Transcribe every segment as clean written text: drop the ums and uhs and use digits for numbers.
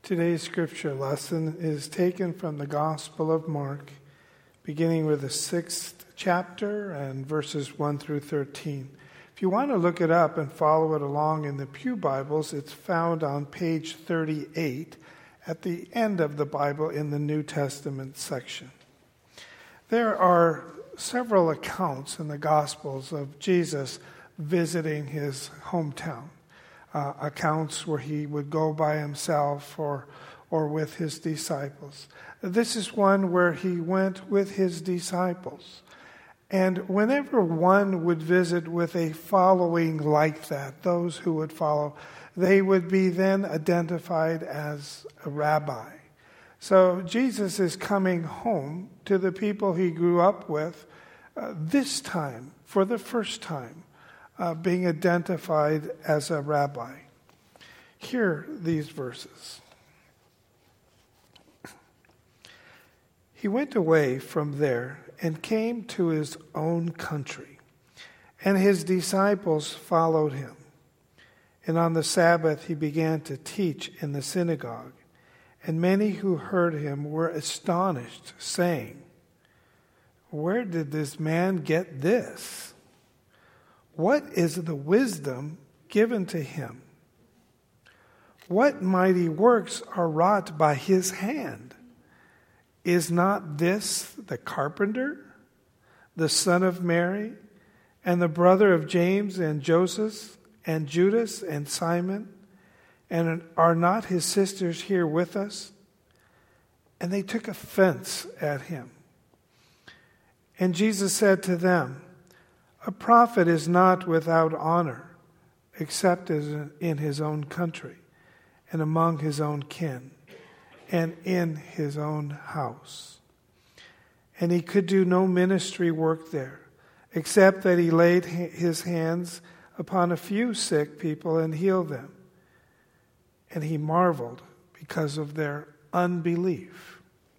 Today's scripture lesson is taken from the Gospel of Mark, beginning with the 6th chapter and verses 1 through 13. If you want to look it up and follow it along in the Pew Bibles, it's found on page 38 at the end of the Bible in the New Testament section. There are several accounts in the Gospels of Jesus visiting his hometown. Accounts where he would go by himself or with his disciples. This is one where he went with his disciples. And whenever one would visit with a following like that, those who would follow, they would be then identified as a rabbi. So Jesus is coming home to the people he grew up with, this time, for the first time, being identified as a rabbi. Hear these verses. He went away from there and came to his own country, and his disciples followed him. And on the Sabbath he began to teach in the synagogue, and many who heard him were astonished, saying, "Where did this man get this? What is the wisdom given to him? What mighty works are wrought by his hand? Is not this the carpenter, the son of Mary, and the brother of James and Joseph and Judas and Simon? And are not his sisters here with us?" And they took offense at him. And Jesus said to them, "A prophet is not without honor, except in his own country, and among his own kin, and in his own house." And he could do no ministry work there, except that he laid his hands upon a few sick people and healed them. And he marveled because of their unbelief.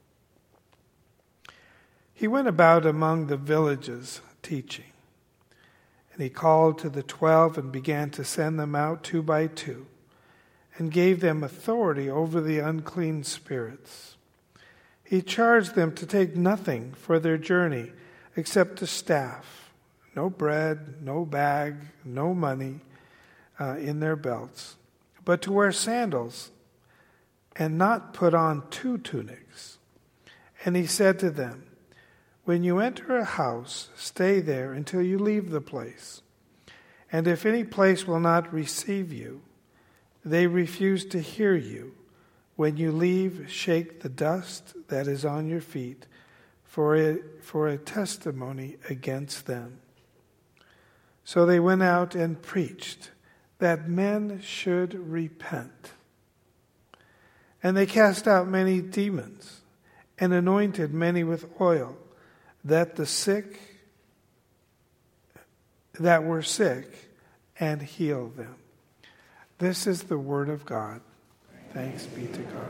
He went about among the villages teaching. And he called to the 12 and began to send them out 2 by 2, and gave them authority over the unclean spirits. He charged them to take nothing for their journey except a staff, no bread, no bag, no money in their belts, but to wear sandals and not put on 2 tunics. And he said to them, "When you enter a house, stay there until you leave the place. And if any place will not receive you, they refuse to hear you. When you leave, shake the dust that is on your feet for a testimony against them." So they went out and preached that men should repent. And they cast out many demons and anointed many with oil, that were sick, and healed them. This is the word of God. Thanks be to God.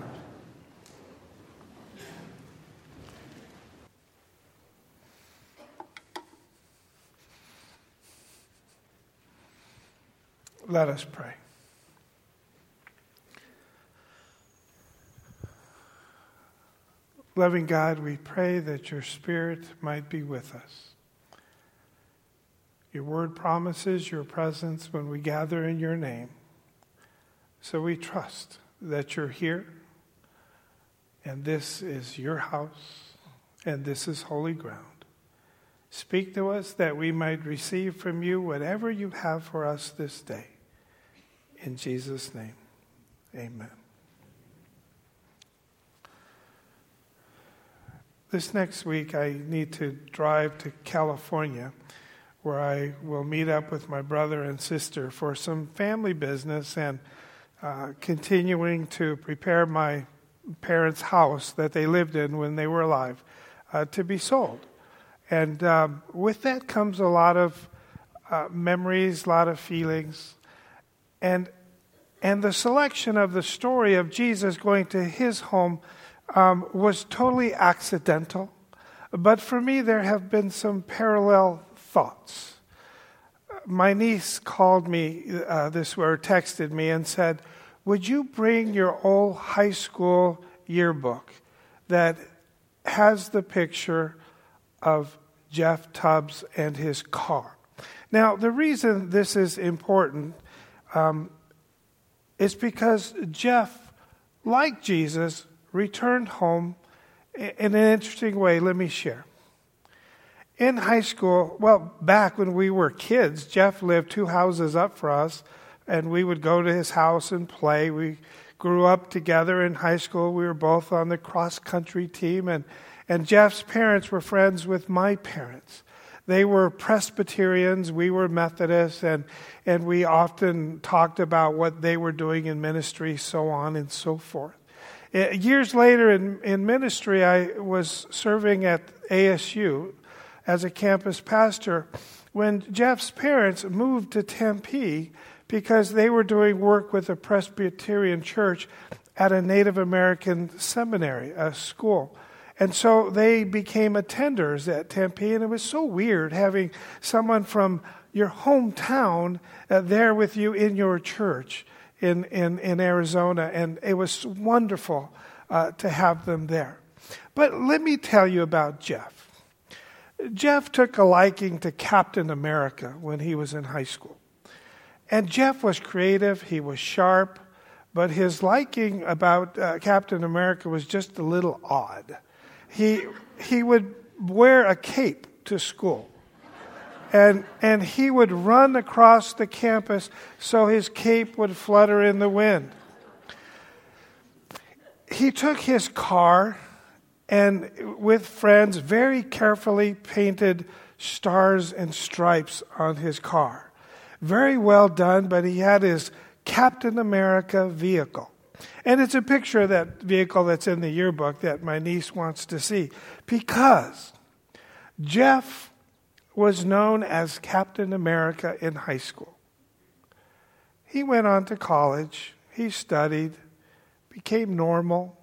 Let us pray. Loving God, we pray that your Spirit might be with us. Your word promises your presence when we gather in your name. So we trust that you're here, and this is your house, and this is holy ground. Speak to us that we might receive from you whatever you have for us this day. In Jesus' name, amen. This next week, I need to drive to California, where I will meet up with my brother and sister for some family business and continuing to prepare my parents' house that they lived in when they were alive to be sold. And with that comes a lot of memories, a lot of feelings. And the selection of the story of Jesus going to his home was totally accidental. But for me, there have been some parallel thoughts. My niece called me texted me and said, would you bring your old high school yearbook that has the picture of Jeff Tubbs and his car? Now, the reason this is important is because Jeff, like Jesus, returned home in an interesting way. Let me share. In high school, well, back when we were kids, Jeff lived 2 houses up for us, and we would go to his house and play. We grew up together in high school. We were both on the cross-country team, and Jeff's parents were friends with my parents. They were Presbyterians, we were Methodists, and we often talked about what they were doing in ministry, so on and so forth. Years later in ministry, I was serving at ASU as a campus pastor when Jeff's parents moved to Tempe because they were doing work with a Presbyterian church at a Native American seminary, a school. And so they became attenders at Tempe, and it was so weird having someone from your hometown there with you in your church in Arizona, and it was wonderful to have them there. But let me tell you about Jeff. Jeff took a liking to Captain America when he was in high school. And Jeff was creative, he was sharp, but his liking about Captain America was just a little odd. He would wear a cape to school, and he would run across the campus so his cape would flutter in the wind. He took his car and with friends very carefully painted stars and stripes on his car. Very well done, but he had his Captain America vehicle. And it's a picture of that vehicle that's in the yearbook that my niece wants to see. Because Jeff was known as Captain America in high school. He went on to college. He studied, became normal,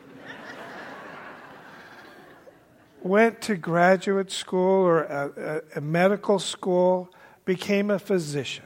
went to graduate school or a medical school, became a physician,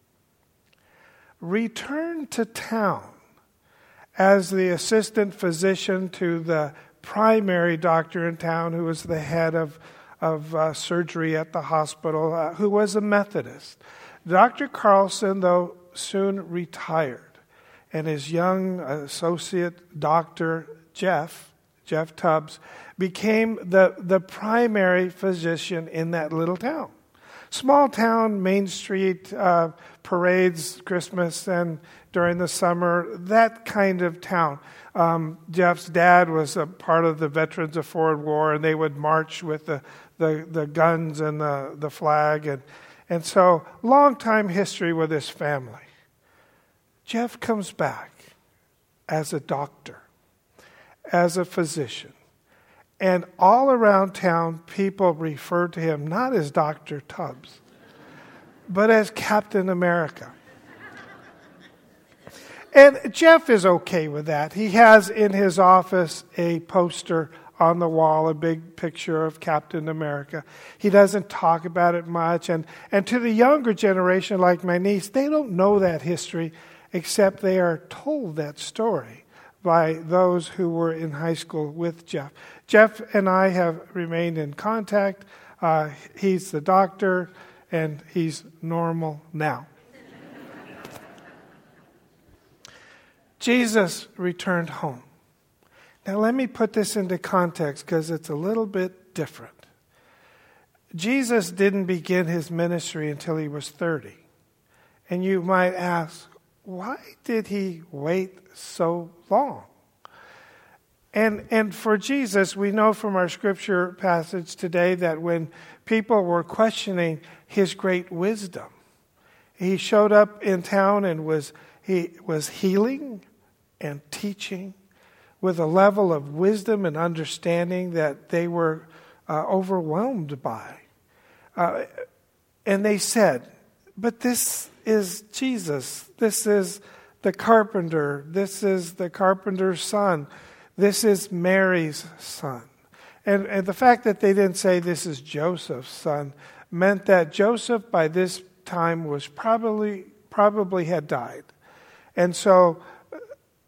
returned to town as the assistant physician to the primary doctor in town, who was the head of surgery at the hospital, who was a Methodist. Dr. Carlson, though, soon retired, and his young associate doctor, Jeff Tubbs, became the primary physician in that little town. Small town, Main Street, parades, Christmas, and during the summer, that kind of town. Jeff's dad was a part of the Veterans of Foreign War, and they would march with the guns and the flag. And so, long time history with his family. Jeff comes back as a doctor, as a physician. And all around town, people refer to him not as Dr. Tubbs, but as Captain America. And Jeff is okay with that. He has in his office a poster on the wall, a big picture of Captain America. He doesn't talk about it much. And to the younger generation, like my niece, they don't know that history, except they are told that story by those who were in high school with Jeff. Jeff and I have remained in contact. He's the doctor, and he's normal now. Jesus returned home. Now let me put this into context because it's a little bit different. Jesus didn't begin his ministry until he was 30. And you might ask, why did he wait so long? And for Jesus, we know from our scripture passage today that when people were questioning his great wisdom, he showed up in town and he was healing and teaching with a level of wisdom and understanding that they were overwhelmed by. And they said, but this is Jesus. This is the carpenter. This is the carpenter's son. This is Mary's son. And the fact that they didn't say this is Joseph's son meant that Joseph by this time was probably had died. And so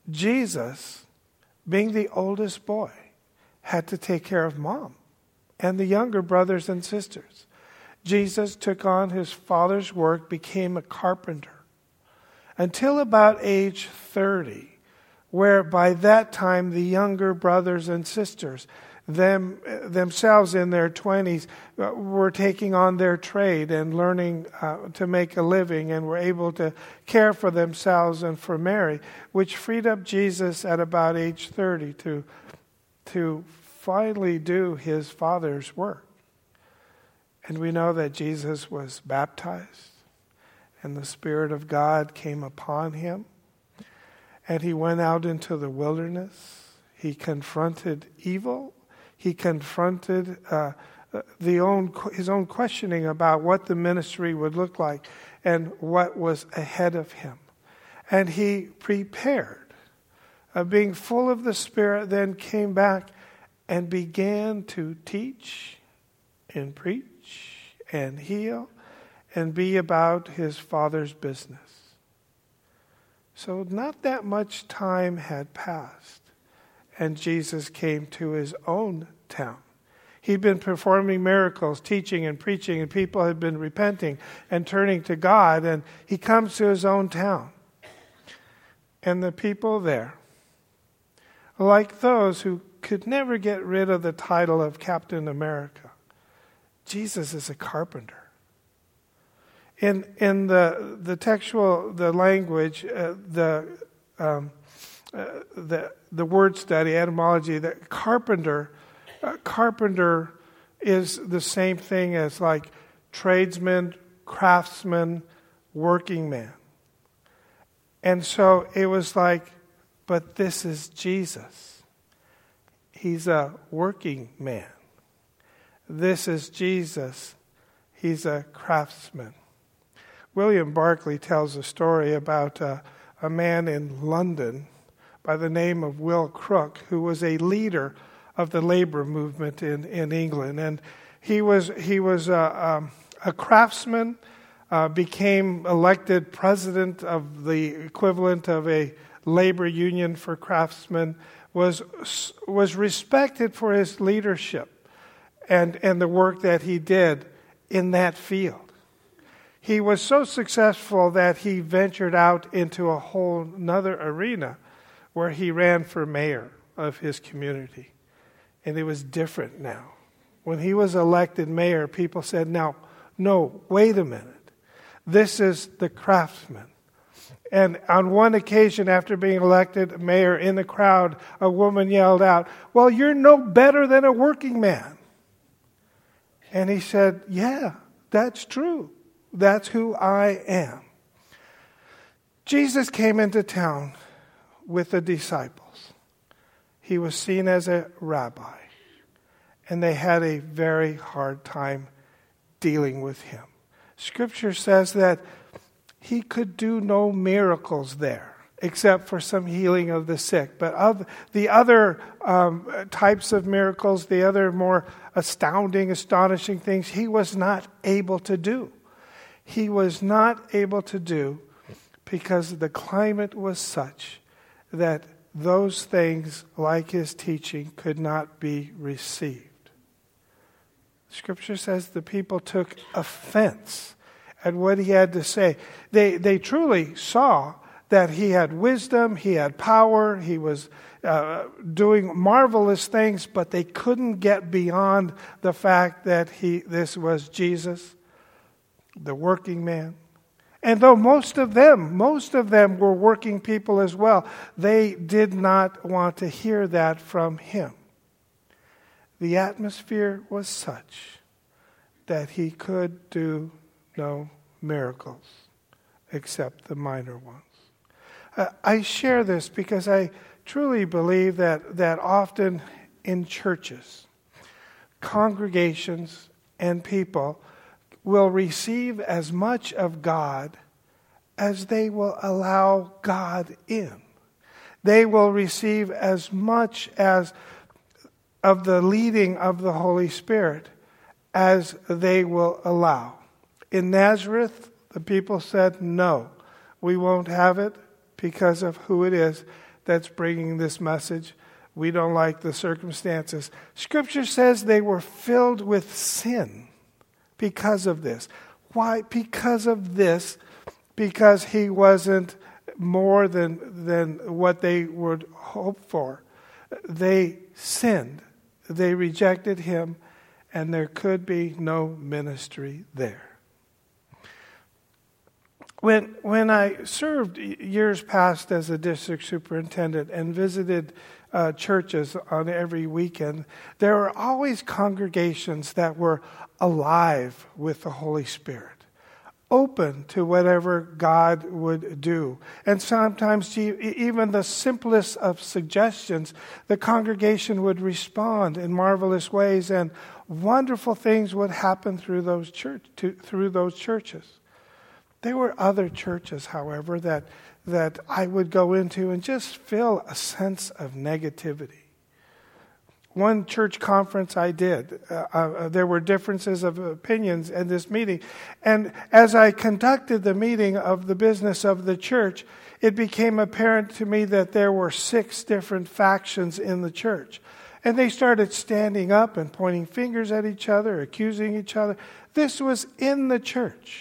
Jesus, being the oldest boy, had to take care of mom and the younger brothers and sisters. Jesus took on his father's work, became a carpenter, until about age 30, where by that time the younger brothers and sisters, themselves in their 20s, were taking on their trade and learning to make a living, and were able to care for themselves and for Mary, which freed up Jesus at about age 30 to finally do his Father's work. And we know that Jesus was baptized, and the Spirit of God came upon him, and he went out into the wilderness. He confronted evil. He confronted his own questioning about what the ministry would look like and what was ahead of him. And he prepared, being full of the Spirit, then came back and began to teach and preach and heal and be about his Father's business. So not that much time had passed, and Jesus came to his own town. He'd been performing miracles, teaching and preaching, and people had been repenting and turning to God, and he comes to his own town. And the people there, like those who could never get rid of the title of Captain America, Jesus is a carpenter. In the textual, the language, the word study, etymology, the carpenter is the same thing as like tradesman, craftsman, working man. And so it was like, but this is Jesus. He's a working man. This is Jesus. He's a craftsman. William Barclay tells a story about a man in London by the name of Will Crook, who was a leader of the labor movement in England. And he was a craftsman, became elected president of the equivalent of a labor union for craftsmen, was respected for his leadership and the work that he did in that field. He was so successful that he ventured out into a whole nother arena where he ran for mayor of his community. And it was different now. When he was elected mayor, people said, no, wait a minute. This is the craftsman. And on one occasion, after being elected mayor, in the crowd, a woman yelled out, well, you're no better than a working man. And he said, yeah, that's true. That's who I am. Jesus came into town with the disciples. He was seen as a rabbi, and they had a very hard time dealing with him. Scripture says that he could do no miracles there, except for some healing of the sick. But of the other types of miracles, the other more astounding, astonishing things, he was not able to do. He was not able to do because the climate was such that those things, like his teaching, could not be received. Scripture says the people took offense at what he had to say. They truly saw that he had wisdom, he had power, he was doing marvelous things, but they couldn't get beyond the fact that this was Jesus, the working man. And though most of them were working people as well, they did not want to hear that from him. The atmosphere was such that he could do no miracles except the minor ones. I share this because I truly believe that often in churches, congregations and people will receive as much of God as they will allow God in. They will receive as much as of the leading of the Holy Spirit as they will allow. In Nazareth, the people said, no, we won't have it because of who it is that's bringing this message. We don't like the circumstances. Scripture says they were filled with sin because of this. Why? Because of this. Because he wasn't more than what they would hope for. They sinned. They rejected him, and there could be no ministry there. When I served years past as a district superintendent and visited churches on every weekend, there were always congregations that were alive with the Holy Spirit, open to whatever God would do. And sometimes even the simplest of suggestions, the congregation would respond in marvelous ways, and wonderful things would happen through those churches. There were other churches, however, that I would go into and just feel a sense of negativity. One church conference I did, there were differences of opinions in this meeting. And as I conducted the meeting of the business of the church, it became apparent to me that there were 6 different factions in the church. And they started standing up and pointing fingers at each other, accusing each other. This was in the church.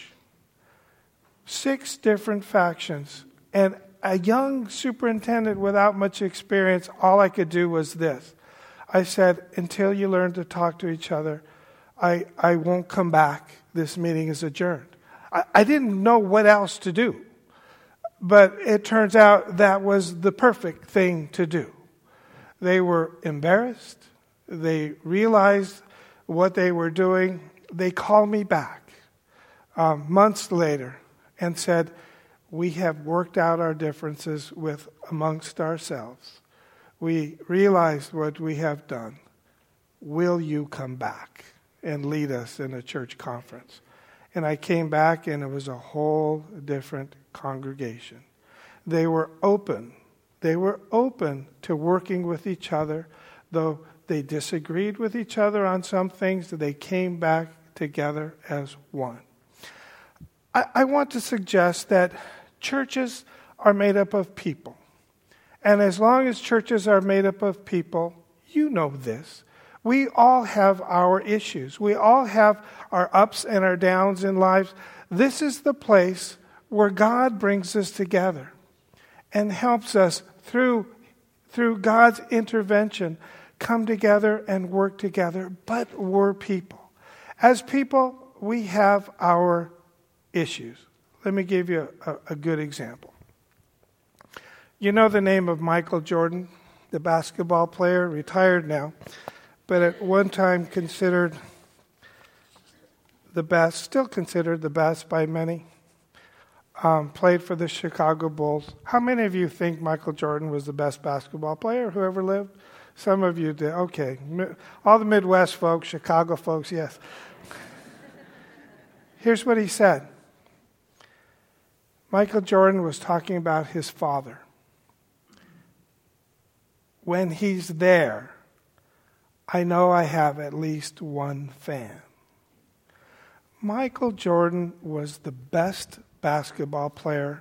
6 different factions. And a young superintendent without much experience, all I could do was this. I said, until you learn to talk to each other, I won't come back. This meeting is adjourned. I didn't know what else to do. But it turns out that was the perfect thing to do. They were embarrassed. They realized what they were doing. They called me back months later and said, we have worked out our differences amongst ourselves. We realized what we have done. Will you come back and lead us in a church conference? And I came back, and it was a whole different congregation. They were open. They were open to working with each other. Though they disagreed with each other on some things, they came back together as one. I want to suggest that churches are made up of people. And as long as churches are made up of people, you know this. We all have our issues. We all have our ups and our downs in lives. This is the place where God brings us together and helps us through God's intervention come together and work together. But we're people. As people, we have our issues. Let me give you a good example. You know the name of Michael Jordan, the basketball player, retired now, but at one time considered the best, still considered the best by many. Played for the Chicago Bulls. How many of you think Michael Jordan was the best basketball player who ever lived? Some of you did. Okay. All the Midwest folks, Chicago folks, yes. Here's what he said. Michael Jordan was talking about his father. When he's there, I know I have at least one fan. Michael Jordan was the best basketball player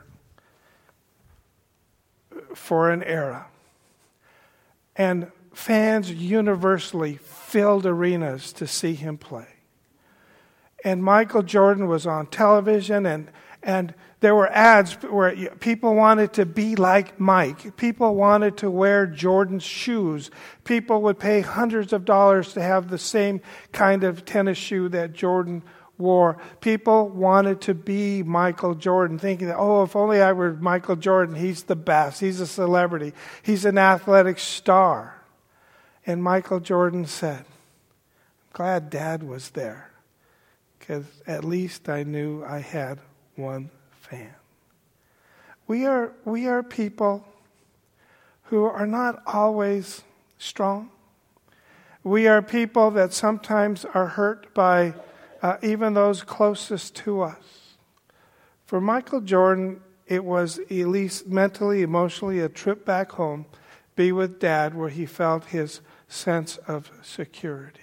for an era. And fans universally filled arenas to see him play. And Michael Jordan was on television, and there were ads where people wanted to be like Mike. People wanted to wear Jordan's shoes. People would pay hundreds of dollars to have the same kind of tennis shoe that Jordan wore. People wanted to be Michael Jordan, thinking that, if only I were Michael Jordan, he's the best. He's a celebrity. He's an athletic star. And Michael Jordan said, I'm glad Dad was there, because at least I knew I had one fan. We are people who are not always strong. We are people that sometimes are hurt by even those closest to us. For Michael Jordan, it was at least mentally, emotionally, a trip back home, be with Dad, where he felt his sense of security.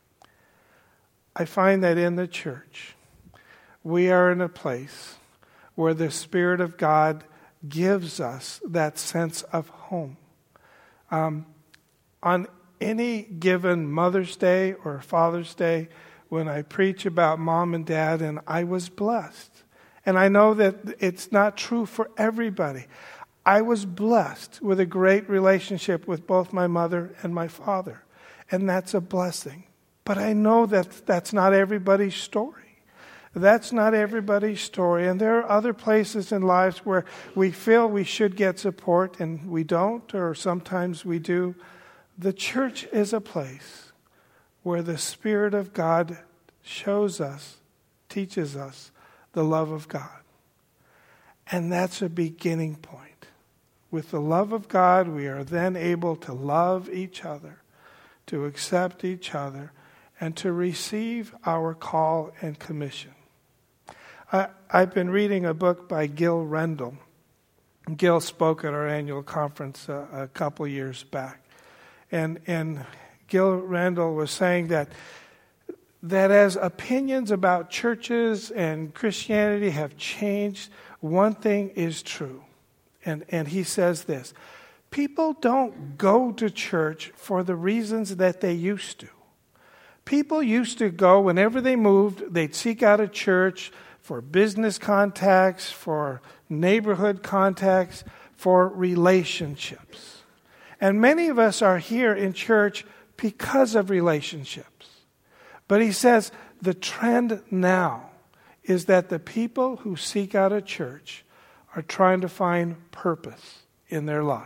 I find that in the church, we are in a place where the Spirit of God gives us that sense of home. On any given Mother's Day or Father's Day, when I preach about mom and dad, and I was blessed. And I know that it's not true for everybody. I was blessed with a great relationship with both my mother and my father. And that's a blessing. But I know that that's not everybody's story. That's not everybody's story. And there are other places in lives where we feel we should get support and we don't, or sometimes we do. The church is a place where the Spirit of God shows us, teaches us the love of God. And that's a beginning point. With the love of God, we are then able to love each other, to accept each other, and to receive our call and commission. I've been reading a book by Gil Rendle. Gil spoke at our annual conference a couple years back. And Gil Rendle was saying that as opinions about churches and Christianity have changed, one thing is true. And he says this: people don't go to church for the reasons that they used to. People used to go whenever they moved, they'd seek out a church for business contacts, for neighborhood contacts, for relationships. And many of us are here in church because of relationships. But he says the trend now is that the people who seek out a church are trying to find purpose in their life.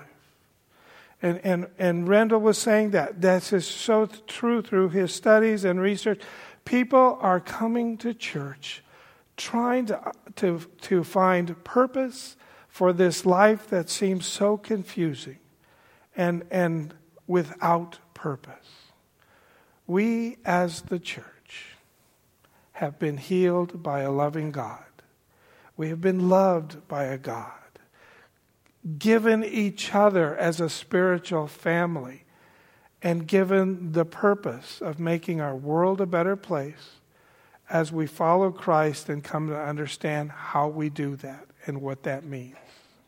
And Rendle was saying that. That's so true through his studies and research. People are coming to church trying to find purpose for this life that seems so confusing and without purpose. We as the church have been healed by a loving God. We have been loved by a God, given each other as a spiritual family, and given the purpose of making our world a better place as we follow Christ and come to understand how we do that and what that means.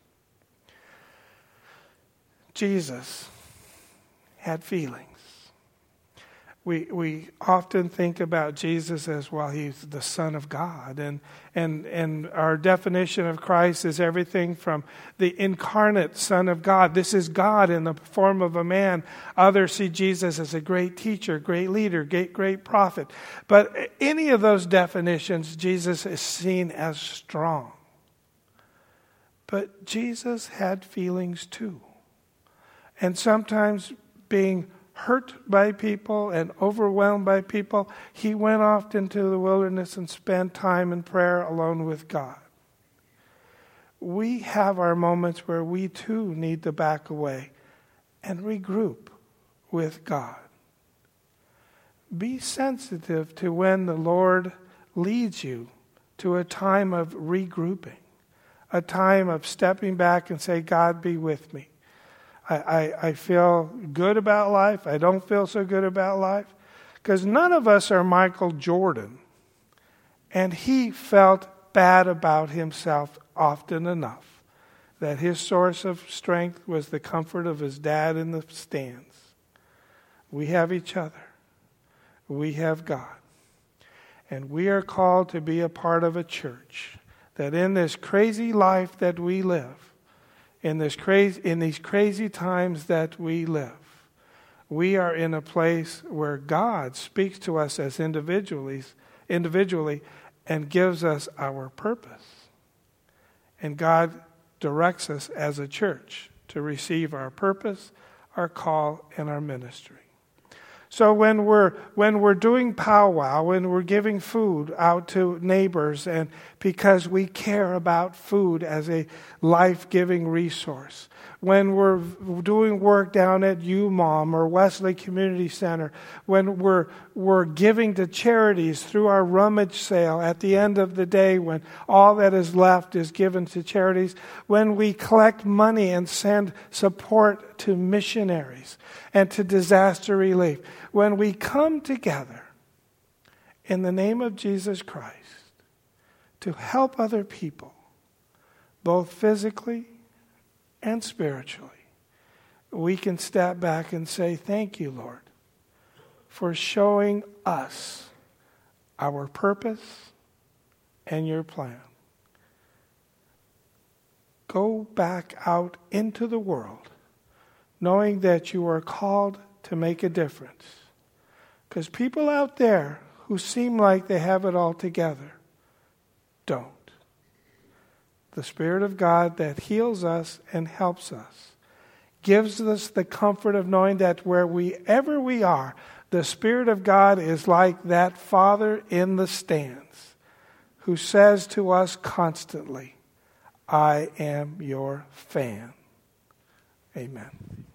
Jesus had feelings. We often think about Jesus as, well, he's the Son of God. And our definition of Christ is everything from the incarnate Son of God. This is God in the form of a man. Others see Jesus as a great teacher, great leader, great prophet. But any of those definitions, Jesus is seen as strong. But Jesus had feelings too. And sometimes being hurt by people and overwhelmed by people, he went off into the wilderness and spent time in prayer alone with God. We have our moments where we too need to back away and regroup with God. Be sensitive to when the Lord leads you to a time of regrouping, a time of stepping back and say, God, be with me. I feel good about life. I don't feel so good about life. Because none of us are Michael Jordan. And he felt bad about himself often enough that his source of strength was the comfort of his dad in the stands. We have each other. We have God. And we are called to be a part of a church that in this crazy life that we live, in these crazy times that we live, we are in a place where God speaks to us as individually and gives us our purpose. And God directs us as a church to receive our purpose, our call, and our ministry. So when we're doing powwow, when we're giving food out to neighbors, and because we care about food as a life-giving resource, when we're doing work down at UMOM or Wesley Community Center, when we're giving to charities through our rummage sale at the end of the day when all that is left is given to charities, when we collect money and send support to missionaries and to disaster relief, when we come together in the name of Jesus Christ to help other people, both physically and spiritually, we can step back and say, thank you, Lord, for showing us our purpose and your plan. Go back out into the world knowing that you are called to make a difference. Because people out there who seem like they have it all together don't. The Spirit of God that heals us and helps us gives us the comfort of knowing that wherever we are, the Spirit of God is like that Father in the stands who says to us constantly, I am your fan. Amen.